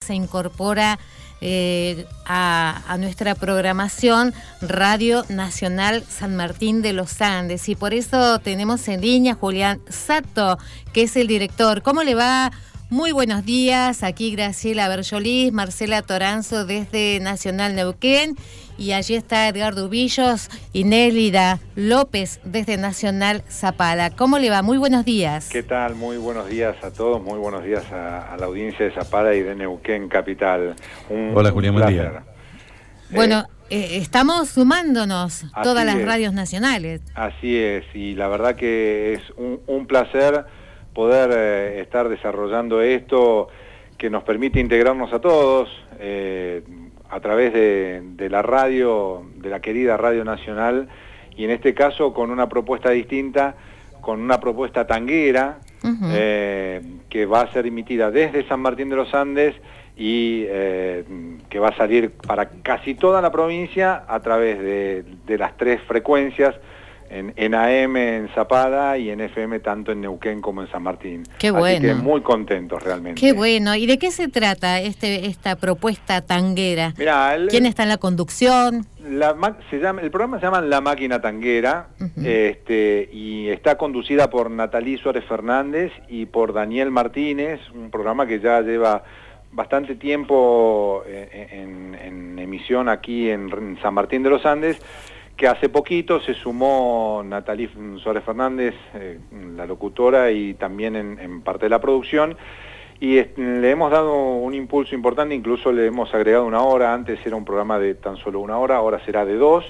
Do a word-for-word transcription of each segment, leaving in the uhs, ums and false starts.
se incorpora eh, a, a nuestra programación Radio Nacional San Martín de los Andes. Y por eso tenemos en línea Julián Sato, que es el director. ¿Cómo le va? Muy buenos días. Aquí Graciela Berjolís, Marcela Toranzo desde Nacional Neuquén. Y allí está Edgardo Ubillos y Nélida López desde Nacional Zapala. ¿Cómo le va? Muy buenos días. ¿Qué tal? Muy buenos días a todos, muy buenos días a, a la audiencia de Zapala y de Neuquén Capital. Un, Hola Julián, buen día. Bueno, eh, estamos sumándonos todas las es. radios nacionales. Así es, y la verdad que es un, un placer poder eh, estar desarrollando esto que nos permite integrarnos a todos, eh, a través de, de la radio, de la querida Radio Nacional, y en este caso con una propuesta distinta, con una propuesta tanguera, uh-huh. eh, que va a ser emitida desde San Martín de los Andes y eh, que va a salir para casi toda la provincia a través de, de las tres frecuencias, en, en A M en Zapala y en F M tanto en Neuquén como en San Martín. Qué bueno. Así que muy contentos realmente. Qué bueno. ¿Y de qué se trata este esta propuesta tanguera? Mirá, el, ¿Quién está en la conducción? La, se llama, el programa se llama La Máquina Tanguera, uh-huh. este, y está conducida por Natalí Suárez Fernández y por Daniel Martínez, un programa que ya lleva bastante tiempo en, en, en emisión aquí en, en San Martín de los Andes, que hace poquito se sumó Natalí Suárez Fernández, eh, la locutora, y también en, en parte de la producción, y es, le hemos dado un impulso importante, incluso le hemos agregado una hora. Antes era un programa de tan solo una hora, ahora será de dos,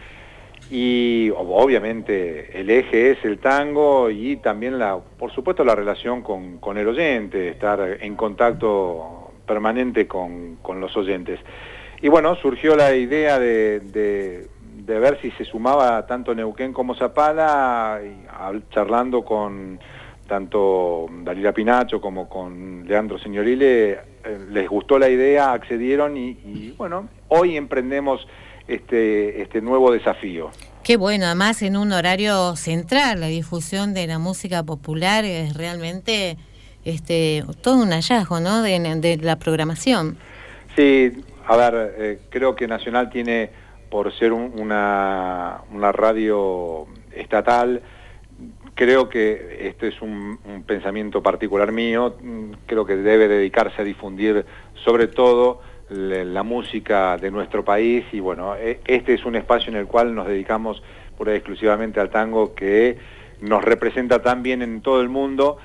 y obviamente el eje es el tango y también, la, por supuesto, la relación con, con el oyente, estar en contacto permanente con, con los oyentes. Y bueno, surgió la idea de... de de ver si se sumaba tanto Neuquén como Zapala, y, a, charlando con tanto Dalila Pinacho como con Leandro Signorile, eh, les gustó la idea, accedieron y, y bueno, hoy emprendemos este, este nuevo desafío. Qué bueno, además en un horario central, la difusión de la música popular es realmente este, todo un hallazgo, ¿no?, de, de la programación. Sí, a ver, eh, creo que Nacional tiene, por ser un, una, una radio estatal, creo que este es un, un pensamiento particular mío, creo que debe dedicarse a difundir sobre todo la, la música de nuestro país, y bueno, este es un espacio en el cual nos dedicamos pura y exclusivamente al tango, que nos representa tan bien en todo el mundo.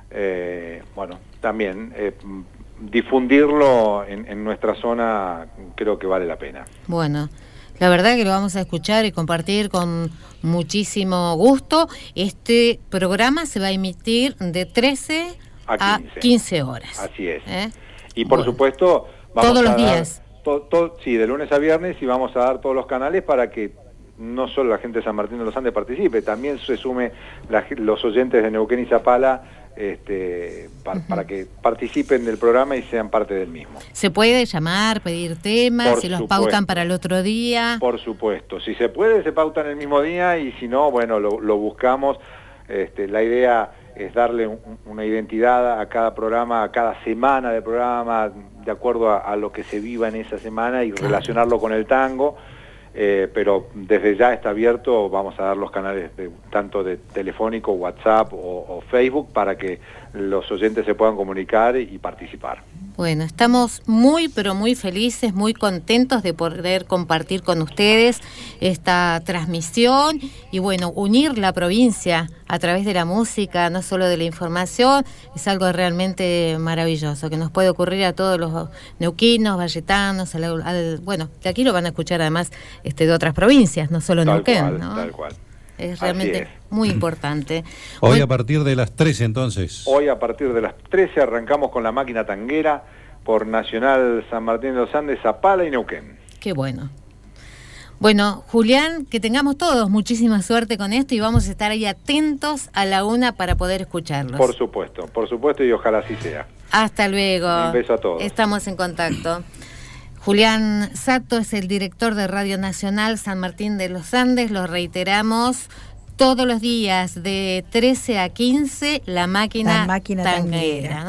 Eh, bueno, también eh, difundirlo en, en nuestra zona creo que vale la pena. Bueno, la verdad que lo vamos a escuchar y compartir con muchísimo gusto. Este programa se va a emitir de trece a quince horas. Así es. ¿Eh? Y por bueno. supuesto... Vamos todos los a dar, días. To, to, sí, de lunes a viernes, y vamos a dar todos los canales para que no solo la gente de San Martín de los Andes participe, también se sume la, los oyentes de Neuquén y Zapala, este, pa, uh-huh. para que participen del programa y sean parte del mismo. ¿Se puede llamar, pedir temas, por si los supuesto. pautan para el otro día? Por supuesto, si se puede se pautan el mismo día, y si no, bueno, lo, lo buscamos. Este, la idea es darle un, una identidad a cada programa, a cada semana de programa, de acuerdo a, a lo que se viva en esa semana, y claro, relacionarlo con el tango. Eh, pero desde ya está abierto, vamos a dar los canales de, tanto de telefónico, WhatsApp o, o Facebook, para que los oyentes se puedan comunicar y participar. Bueno, estamos muy pero muy felices, muy contentos de poder compartir con ustedes esta transmisión y bueno, unir la provincia a través de la música, no solo de la información. Es algo realmente maravilloso que nos puede ocurrir a todos los neuquinos, valletanos, al, al, bueno, de aquí lo van a escuchar además este, de otras provincias, no solo tal Neuquén, cual, ¿no? Tal cual. Es realmente es. muy importante. Hoy Hoy a partir de las trece entonces. Hoy a partir de las trece arrancamos con La Máquina Tanguera por Nacional San Martín de los Andes, Zapala y Neuquén. Qué bueno. Bueno, Julián, que tengamos todos muchísima suerte con esto y vamos a estar ahí atentos a la una para poder escucharlos. Por supuesto, por supuesto, y ojalá así sea. Hasta luego. Un beso a todos. Estamos en contacto. Julián Sato es el director de Radio Nacional San Martín de los Andes. Lo reiteramos, todos los días de trece a quince, La Máquina, La Máquina Tanguera. Tanguera.